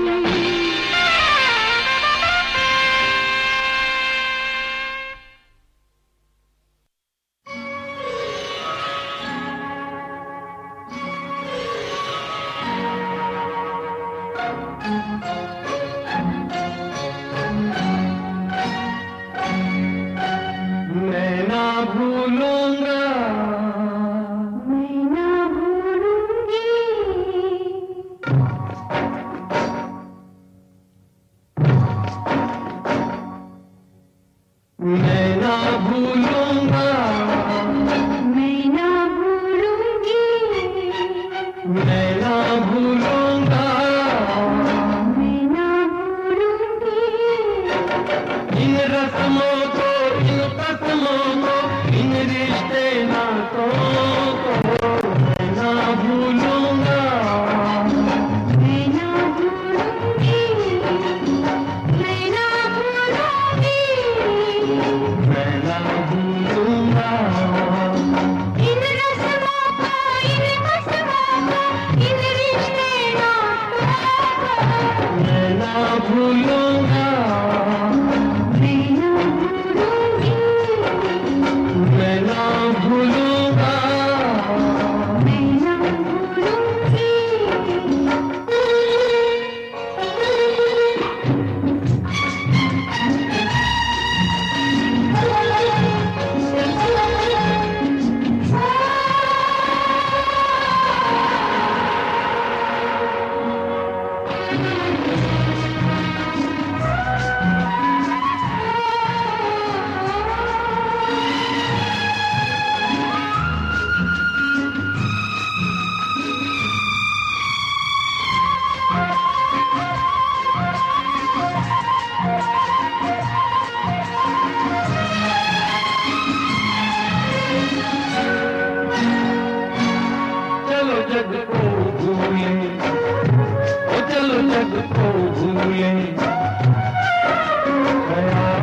Speaker 6: जग को भूले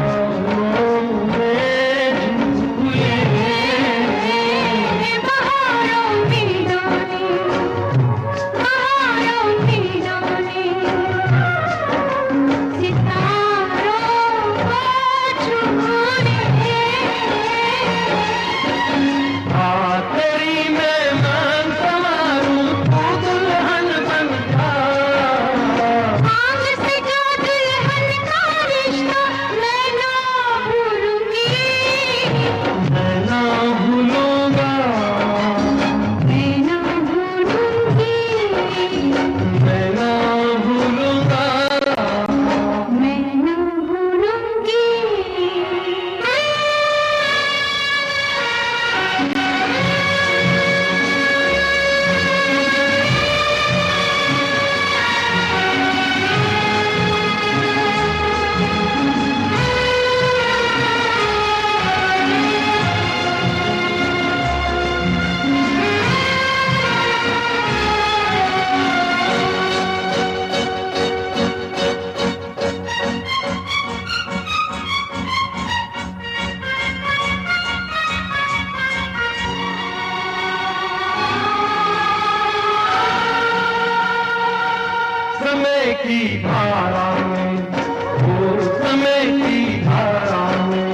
Speaker 4: समय की धारा में, वो समय की धारा में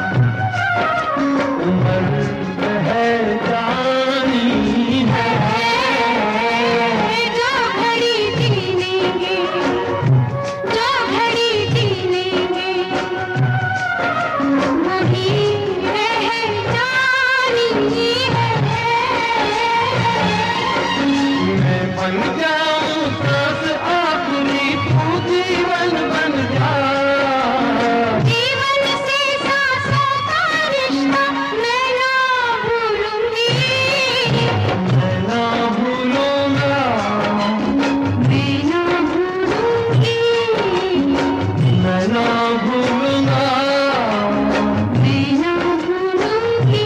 Speaker 4: उम्र है जानी है।
Speaker 5: जो घड़ी जी लेंगे, जो घड़ी जी लेंगे, वही रह जानी है।
Speaker 4: मैं बन जाऊं सांस आखिरी, तू जीवन बन जा।
Speaker 5: जीवन से सांसों का रिश्ता मैं ना भूलूंगी,
Speaker 4: मैं ना भूलूंगा,
Speaker 5: मैं ना भूलूंगी,
Speaker 4: मैं ना भूलूंगा।
Speaker 5: मैं ना भूलूंगी।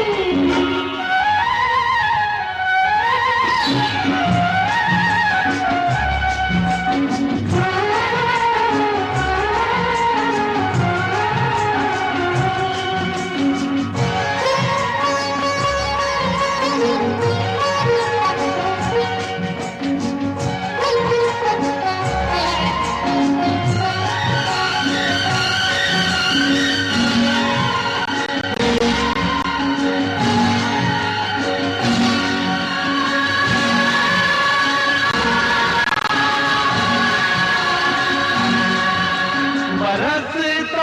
Speaker 4: बरसता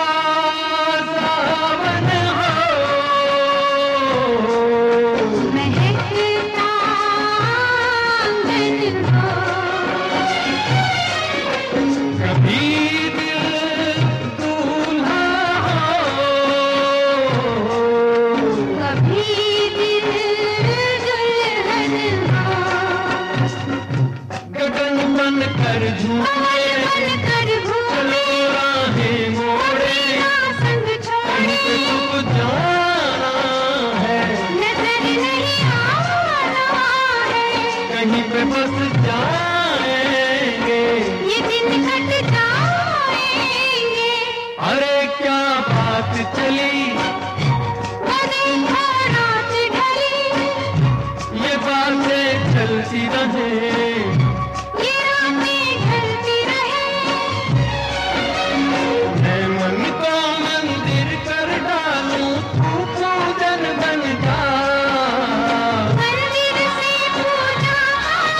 Speaker 4: सावन हो,
Speaker 5: महकता आंगन हो,
Speaker 4: कभी दिल दूल्हा हो,
Speaker 5: कभी दिल दुल्हन हो,
Speaker 4: गगन बन कर झूमे,
Speaker 5: बन कर घूमे,
Speaker 4: चलो राहें मोड़े,
Speaker 5: संग छोड़े,
Speaker 4: तू जाना है,
Speaker 5: नजर नहीं आना है,
Speaker 4: कहीं पे बस जाएंगे,
Speaker 5: ये दिन कट जाएंगे।
Speaker 4: अरे क्या बात चली,
Speaker 5: वो देखो रात ढली,
Speaker 4: ये बातें चलती रहे,
Speaker 5: ये रातें ढलती रहे,
Speaker 4: मैं मन को मंदिर कर डालूं, तू पूजन बन जा।
Speaker 5: मंदिर से पूजा का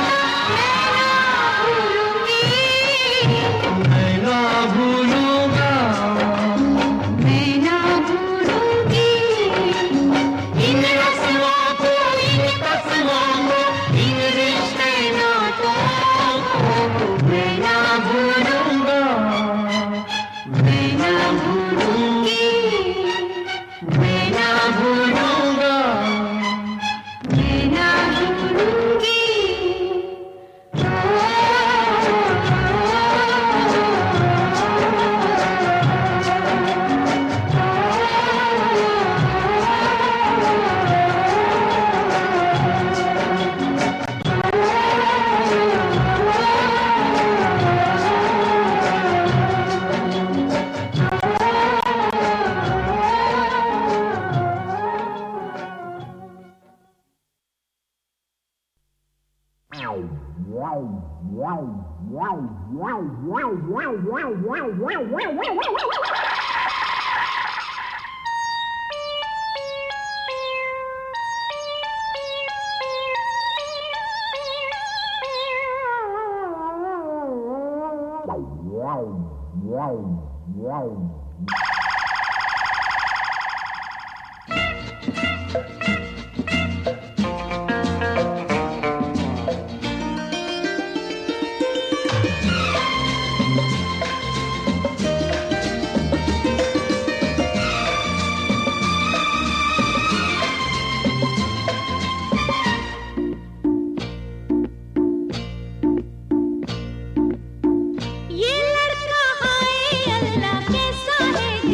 Speaker 5: रिश्ता मैं ना भूलूंगी,
Speaker 4: मैं ना भूलूंगा,
Speaker 5: मैं ना भूलूंगी। इन रस्मों को, इन कसमों को, इन रिश्ते नातों को मैं ना भूलूंगा, मैं ना भूलूंगी, मैं ना भूलूंगा, मैं ना भूलूंगी। ये लड़का हाय अल्लाह कैसा है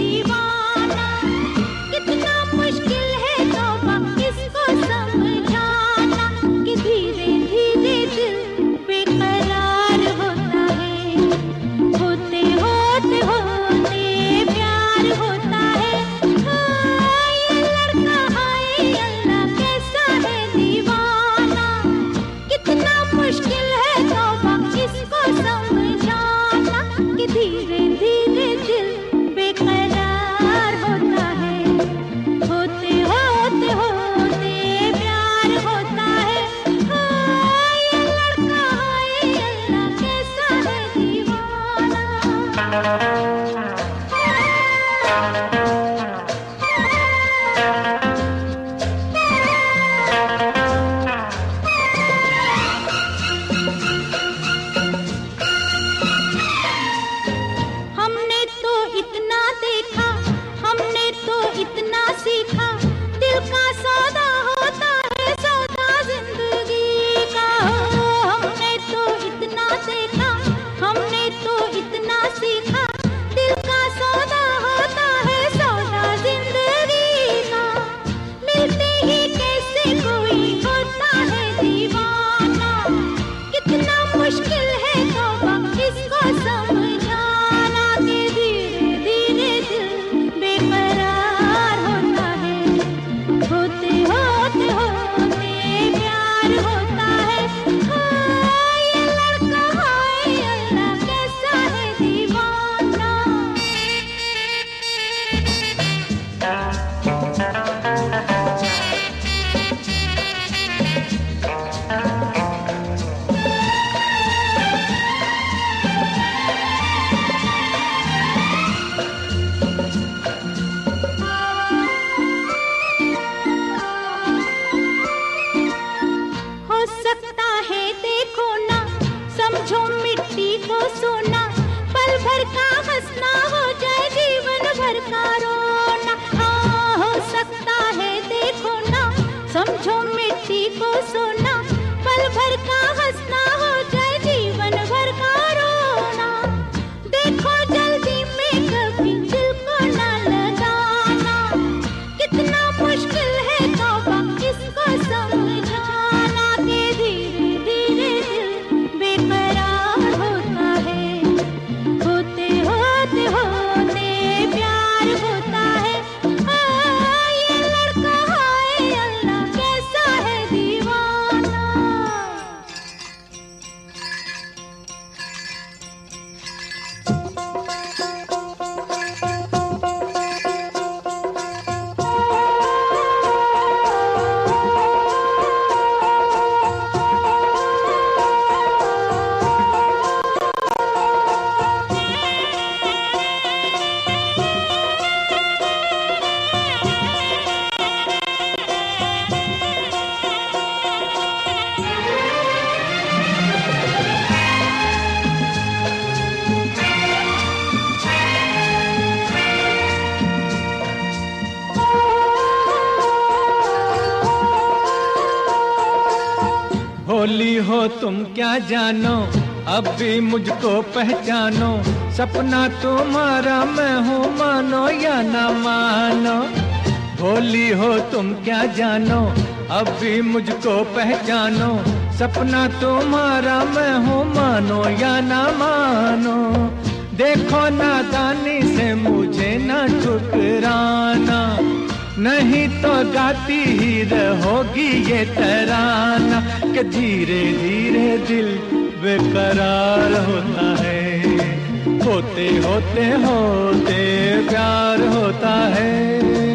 Speaker 6: तुम क्या जानो, अब भी मुझको पहचानो, सपना तुम्हारा मैं हूँ, मानो या ना मानो। भोली हो तुम क्या जानो, अब भी मुझको पहचानो, सपना तुम्हारा मैं हूँ, मानो या ना मानो। देखो नादानी से मुझे ना ठुकराना, नहीं तो गाती ही रहोगी ये तराना, कि धीरे धीरे दिल बेकरार होता है, होते होते होते प्यार होता है।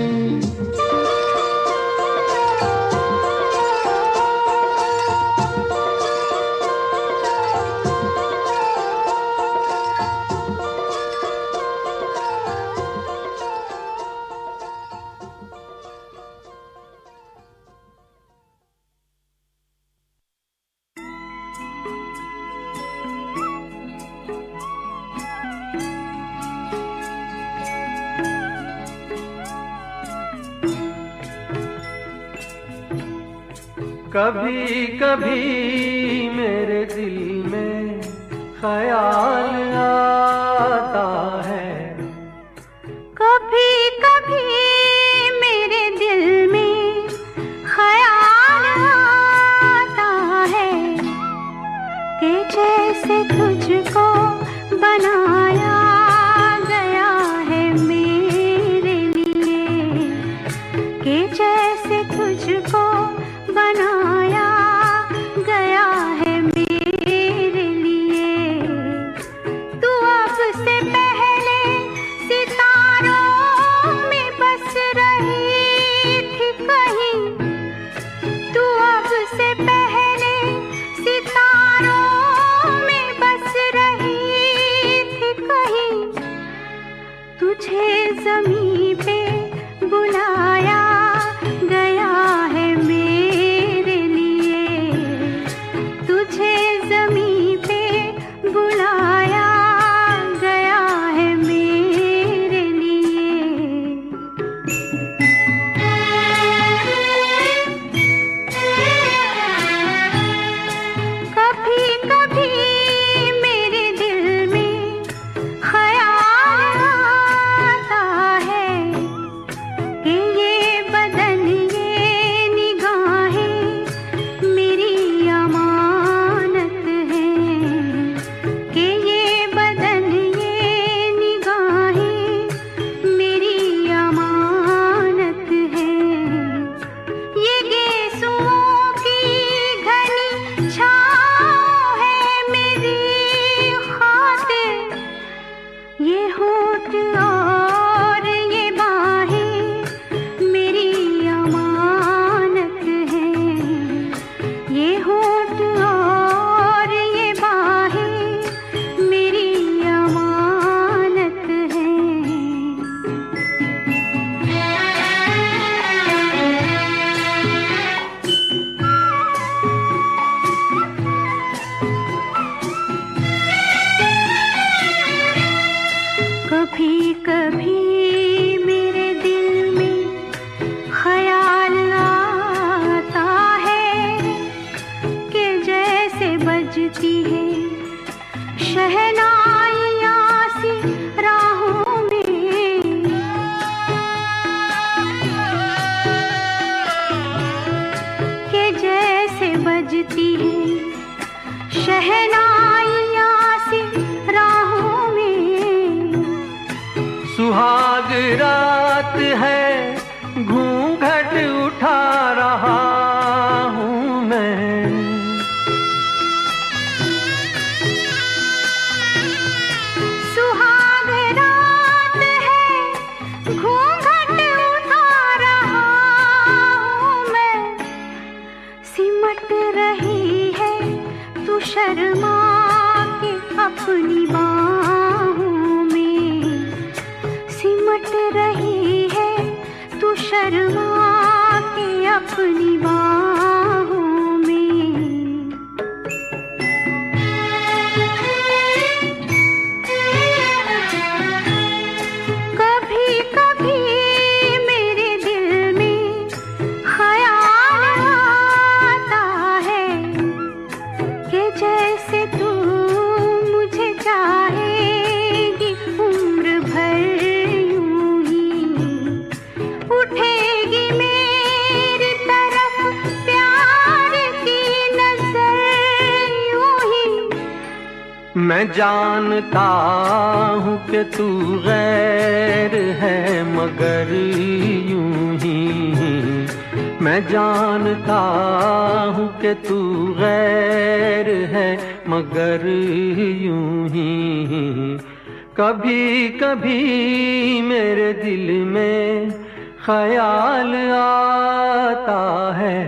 Speaker 4: कभी कभी मेरे दिल में ख्याल आता है,
Speaker 5: कभी कभी मेरे दिल में ख्याल आता है, कि जैसे तुझको बनाया गया है मेरे लिए, कि जैसे तुझको बनाया गया है मेरे लिए। तू अब से पहले सितारों में बस रही थी कहीं, तू अब से पहले सितारों में बस रही थी कहीं, तुझे ज़मीं पे बुलाया गया है मेरे लिए, तुझे ज़मीं पे बुलाया गया है मेरे लिए। कभी कभी मेरे दिल में ख्याल आता है, कि ये बदन ये निगाहें मेरी अमानत हैं, कि ये बदन ये निगाहें मेरी अमानत हैं। ये गेसुओं की घनी छाँव है मेरी खातिर, ये होठ और ये बाहें मेरी अमानत हैं, ये होठ और ये बाहें मेरी अमानत हैं। कभी कभी मेरे दिल में ख्याल आता है, कि जैसे बजती है शहनाइयाँ सी राहों में, कि जैसे बजती है शहनाइयाँ सी राहों में।
Speaker 4: सुहाग रात है घूंघट उठा रहा हूँ मैं,
Speaker 5: सुहाग रात है घूंघट उठा रहा हूँ मैं, सिमट रही है तू शर्मा
Speaker 7: मैं जानता हूँ कि तू गैर है मगर यूं ही, मैं जानता हूँ कि तू गैर है मगर यूं ही, कभी कभी मेरे दिल में ख्याल आता है,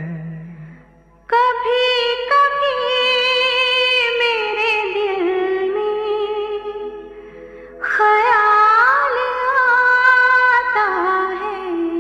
Speaker 5: कभी कभी मेरे दिल में ख्याल आता है।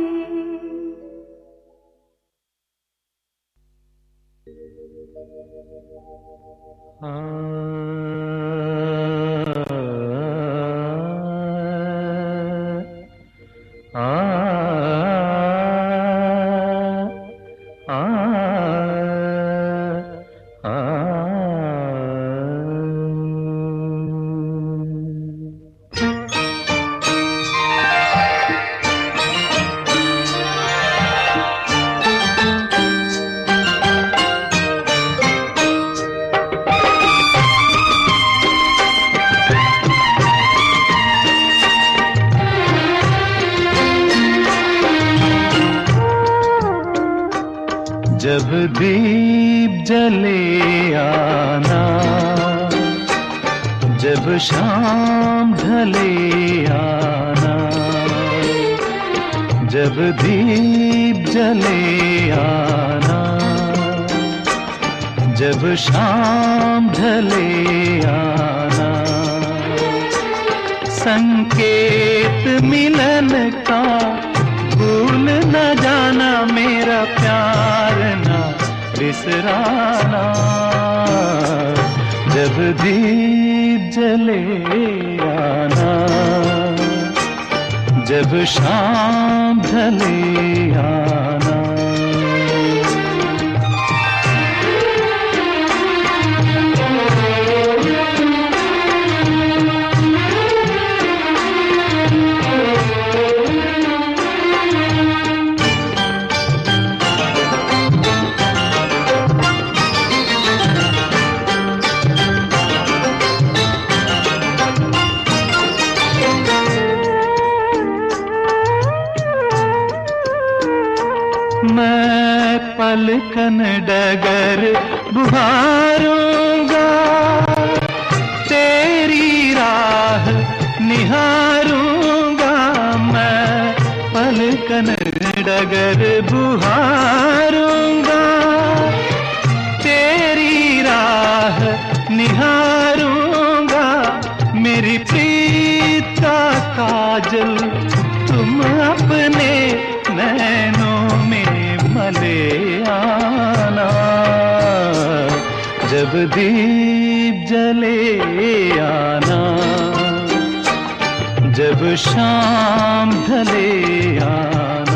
Speaker 4: जब दीप जले आना, जब शाम ढले आना, जब दीप जले आना, जब शाम ढले आना, संकेत मिलन का भूल न जाना, मेरा प्यार ना बिसराना, जब दीप जले आना, जब शाम ढले आना। मैं पलकन डगर बुहारूंगा, तेरी राह निहारूंगा, मैं पलकन डगर बुहारूंगा, तेरी राह निहारूंगा, मेरी प्रीत का काजल तुम अपने नैनों में मले आना, जब दीप जले आना, जब शाम ढले आना।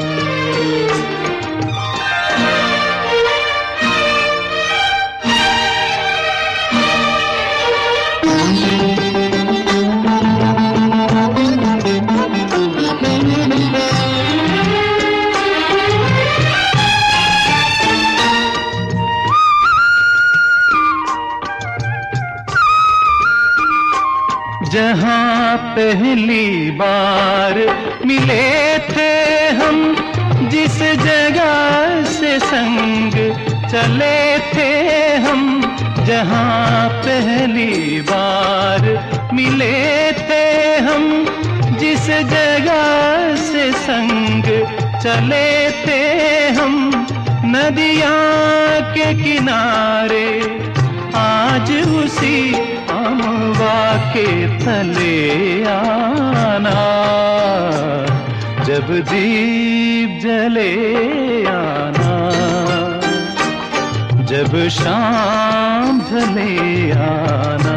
Speaker 4: जहाँ पहली बार मिले थे हम, जिस जगह से संग चले थे हम, जहाँ पहली बार मिले थे हम, जिस जगह से संग चले थे हम, नदियाँ के किनारे आज उसी अमवा के तले आना, जब दीप जले आना, जब शाम ढले आना।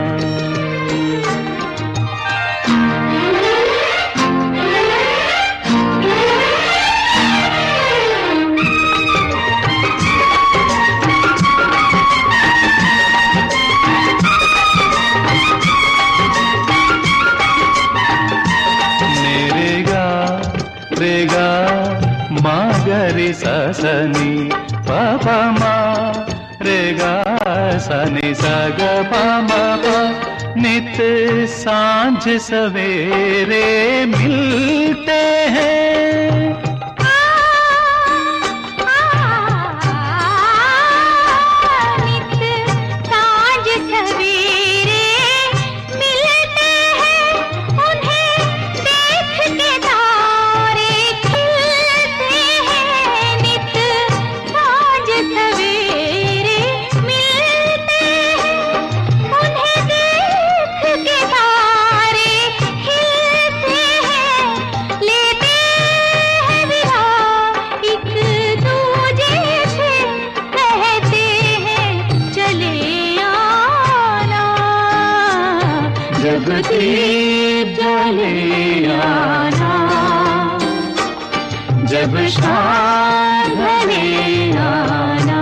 Speaker 4: रेगा मा गरी सा सनी पा पा मा, रेगा सा नि सा ग पा मा पा नित सांझ सवेरे मिलते हैं।
Speaker 5: नित सांझ सवेरे मिलते हैं, उन्हें देख के तारे खिलते हैं। नित सांझ सवेरे मिलते हैं, उन्हें देख के तारे खिलते हैं। लेते हैं विदा एक दूजे से, कहते हैं चले आना।
Speaker 4: जब दीप जले आना, जब शाम ढले आना।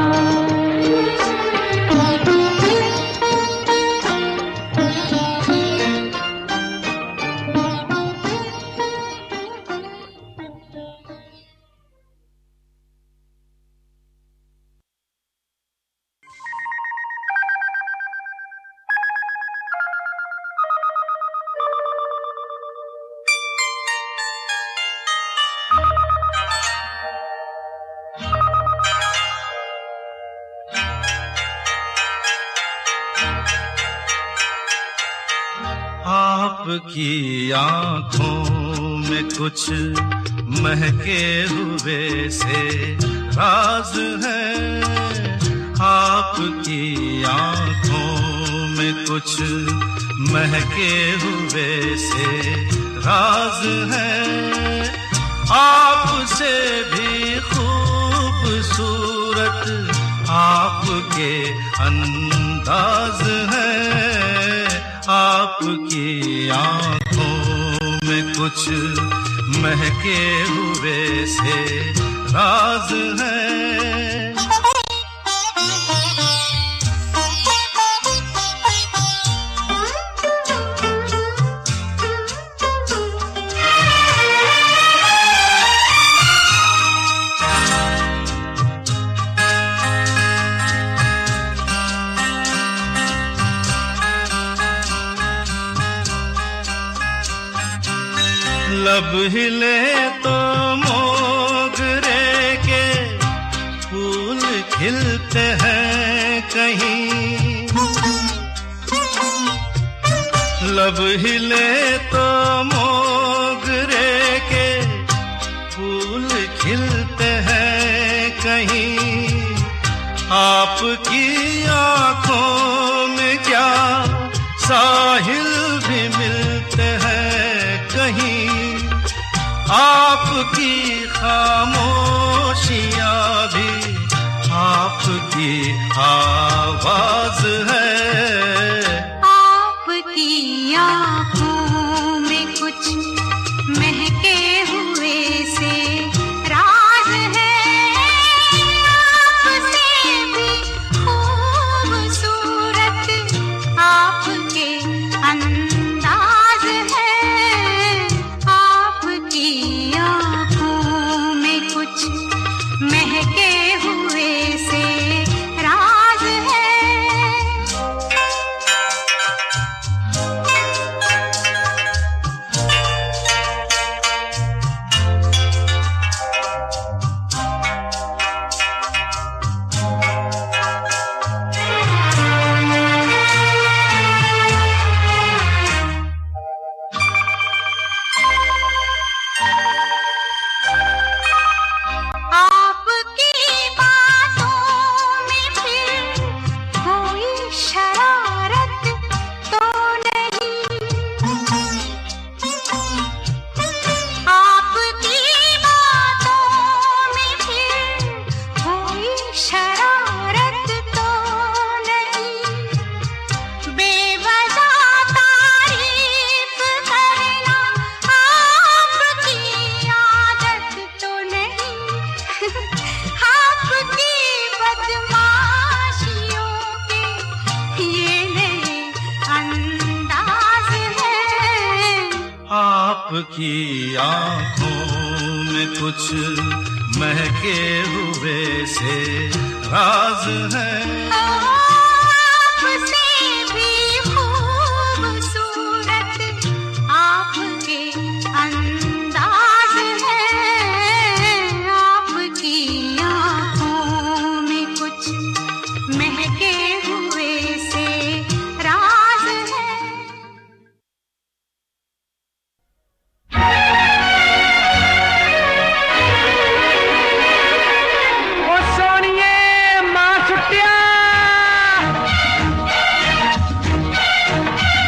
Speaker 10: आपकी आंखों में कुछ महके हुए से राज है। आपकी आंखों में कुछ महके हुए से राज है। आपसे भी खूबसूरत आपके अंदाज है। आपकी आंखों में कुछ महके हुए से राज है। लब हिले तो मोगरे के फूल खिलते हैं कहीं। लब हिले तो मोगरे के फूल खिलते हैं कहीं। आपकी आंखों में क्या साहिल भी मिलते हैं कहीं। आपकी खामोशियां भी आपकी आवाज है।
Speaker 5: आपकी आंखों में कुछ महके हुए से राज है। आपसे भी खूबसूरत आपके अंदाज है। आपकी आंखों में कुछ महके हुए से राज है। आपकी बातों में फिर कोई शरारत तो नहीं। आपकी बातों में फिर कोई शरारत तो नहीं। बेवजह तारीफ करना आपकी आदत तो नहीं। आपकी बदमाशियों के ये नए अंदाज है।
Speaker 10: आपकी आंखों में कुछ महके हुए से राज है।